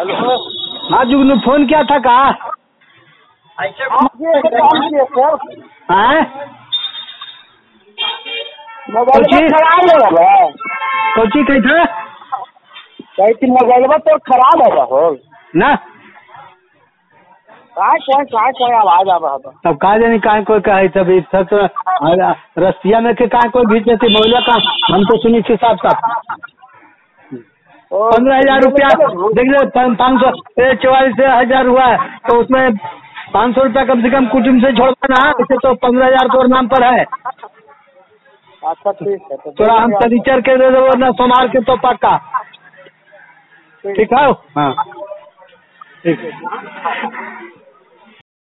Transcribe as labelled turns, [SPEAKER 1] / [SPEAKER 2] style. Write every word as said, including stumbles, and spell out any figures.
[SPEAKER 1] Hello.
[SPEAKER 2] हाँ जुगनू, phone किया था कहा?
[SPEAKER 1] मोबाइल खराब हो रहा है।
[SPEAKER 2] कोची कही था?
[SPEAKER 1] कही थी मोबाइल तो खराब हो रहा हो
[SPEAKER 2] ना
[SPEAKER 1] कहाँ कौन कहाँ कौन आवाज आ रहा था।
[SPEAKER 2] तब कहा जानी कहा कोई कहे तभी सब तो रस्तिया में के कहा कोई भीज देती मोबाइल का हम तो सुनी थी साफ साफ पंद्रह हजार रुपया देख लो पाँच सौ चौवालीस हजार हुआ है तो उसमें पाँच सौ रुपया कम से कम कुटुम्ब से छोड़ना ना, इसे तो पंद्रह हजार तो नाम पर है।
[SPEAKER 1] अच्छा ठीक है तो
[SPEAKER 2] थोड़ा हम सनीचर के दे दो ना सोमवार के तो पक्का ठीक है। हाँ ठीक है।